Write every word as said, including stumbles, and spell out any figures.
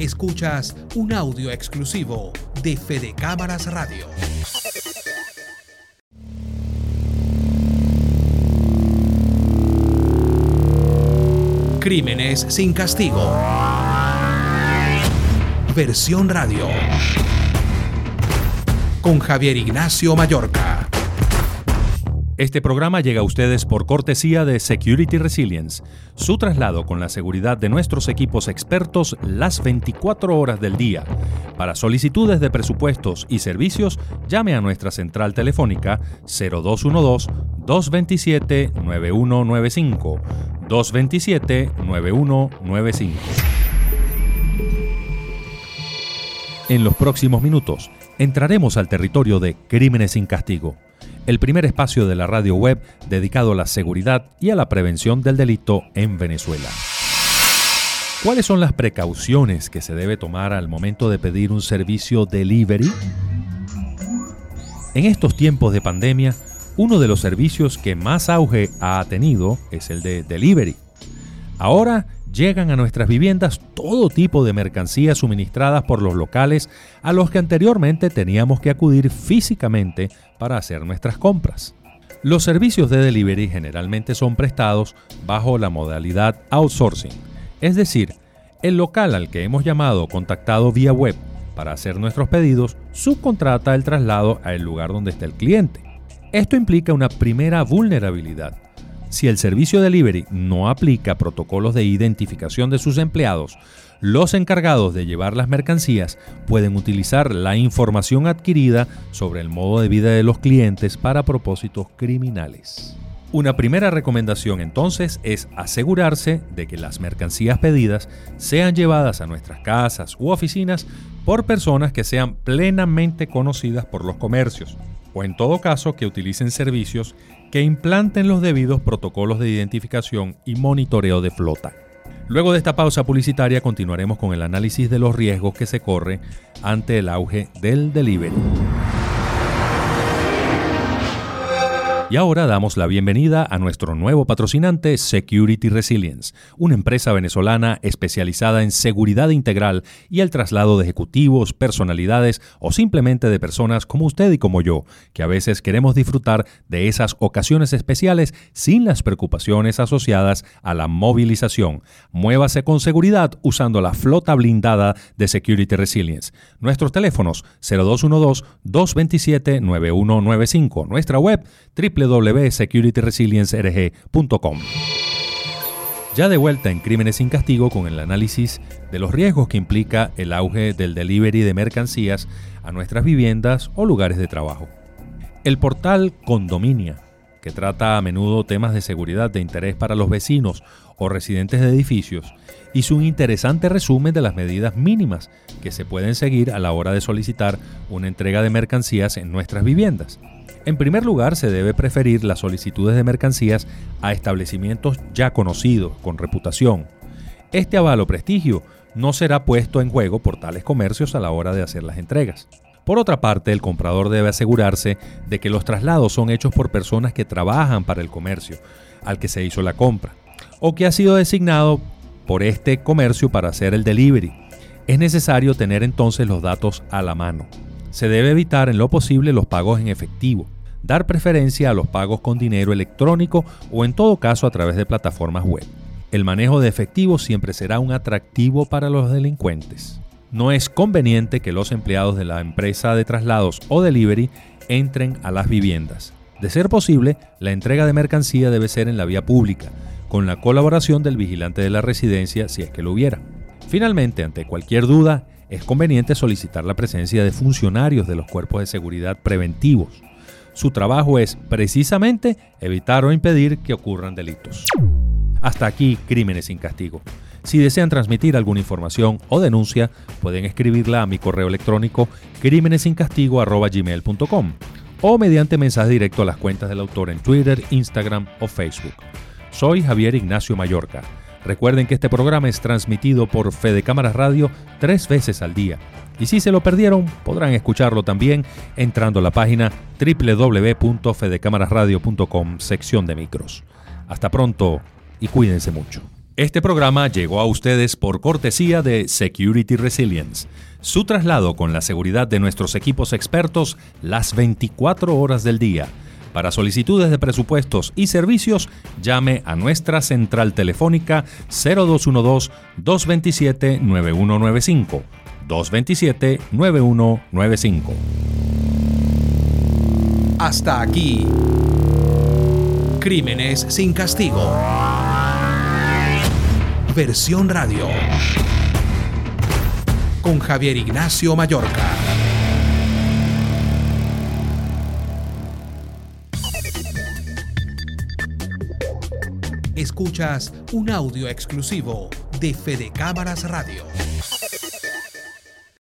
Escuchas un audio exclusivo de Fede Cámaras Radio. Crímenes sin castigo. Versión radio. Con Javier Ignacio Mallorca. Este programa llega a ustedes por cortesía de Security Resilience, su traslado con la seguridad de nuestros equipos expertos las veinticuatro horas del día. Para solicitudes de presupuestos y servicios, llame a nuestra central telefónica cero dos uno dos, dos dos siete, nueve uno nueve cinco, dos dos siete, nueve uno nueve cinco. En los próximos minutos, entraremos al territorio de Crímenes sin Castigo, el primer espacio de la radio web dedicado a la seguridad y a la prevención del delito en Venezuela. ¿Cuáles son las precauciones que se debe tomar al momento de pedir un servicio delivery? En estos tiempos de pandemia, uno de los servicios que más auge ha tenido es el de delivery. Ahora llegan a nuestras viviendas todo tipo de mercancías suministradas por los locales a los que anteriormente teníamos que acudir físicamente para hacer nuestras compras. Los servicios de delivery generalmente son prestados bajo la modalidad outsourcing, es decir, el local al que hemos llamado o contactado vía web para hacer nuestros pedidos subcontrata el traslado al lugar donde está el cliente. Esto implica una primera vulnerabilidad. Si el servicio delivery no aplica protocolos de identificación de sus empleados, los encargados de llevar las mercancías pueden utilizar la información adquirida sobre el modo de vida de los clientes para propósitos criminales. Una primera recomendación entonces es asegurarse de que las mercancías pedidas sean llevadas a nuestras casas u oficinas por personas que sean plenamente conocidas por los comercios, o en todo caso que utilicen servicios que implanten los debidos protocolos de identificación y monitoreo de flota. Luego de esta pausa publicitaria continuaremos con el análisis de los riesgos que se corre ante el auge del delivery. Y ahora damos la bienvenida a nuestro nuevo patrocinante Security Resilience, una empresa venezolana especializada en seguridad integral y el traslado de ejecutivos, personalidades o simplemente de personas como usted y como yo, que a veces queremos disfrutar de esas ocasiones especiales sin las preocupaciones asociadas a la movilización. Muévase con seguridad usando la flota blindada de Security Resilience. Nuestros teléfonos cero dos uno dos, dos dos siete, nueve uno nueve cinco, nuestra web doble u doble u doble u punto security resilience r g punto com. Ya de vuelta en Crímenes sin Castigo con el análisis de los riesgos que implica el auge del delivery de mercancías a nuestras viviendas o lugares de trabajo. El portal Condominia, que trata a menudo temas de seguridad de interés para los vecinos o residentes de edificios, hizo un interesante resumen de las medidas mínimas que se pueden seguir a la hora de solicitar una entrega de mercancías en nuestras viviendas. En primer lugar, se debe preferir las solicitudes de mercancías a establecimientos ya conocidos, con reputación. Este aval o prestigio no será puesto en juego por tales comercios a la hora de hacer las entregas. Por otra parte, el comprador debe asegurarse de que los traslados son hechos por personas que trabajan para el comercio al que se hizo la compra, o que ha sido designado por este comercio para hacer el delivery. Es necesario tener entonces los datos a la mano. Se debe evitar en lo posible los pagos en efectivo, dar preferencia a los pagos con dinero electrónico o en todo caso a través de plataformas web. El manejo de efectivo siempre será un atractivo para los delincuentes. No es conveniente que los empleados de la empresa de traslados o delivery entren a las viviendas. De ser posible, la entrega de mercancía debe ser en la vía pública, con la colaboración del vigilante de la residencia si es que lo hubiera. Finalmente, ante cualquier duda, es conveniente solicitar la presencia de funcionarios de los cuerpos de seguridad preventivos. Su trabajo es, precisamente, evitar o impedir que ocurran delitos. Hasta aquí, Crímenes sin Castigo. Si desean transmitir alguna información o denuncia, pueden escribirla a mi correo electrónico crímenes sin castigo arroba gmail punto com o mediante mensaje directo a las cuentas del autor en Twitter, Instagram o Facebook. Soy Javier Ignacio Mallorca. Recuerden que este programa es transmitido por Fede Cámaras Radio tres veces al día. Y si se lo perdieron, podrán escucharlo también entrando a la página doble u doble u doble u punto fede cámaras radio punto com, sección de micros. Hasta pronto y cuídense mucho. Este programa llegó a ustedes por cortesía de Security Resilience. Su traslado con la seguridad de nuestros equipos expertos las veinticuatro horas del día. Para solicitudes de presupuestos y servicios, llame a nuestra central telefónica cero dos uno dos, dos dos siete, nueve uno nueve cinco, dos dos siete, nueve uno nueve cinco. Hasta aquí. Crímenes sin castigo. Versión radio. Con Javier Ignacio Mallorca. Escuchas un audio exclusivo de Fede Cámaras Radio.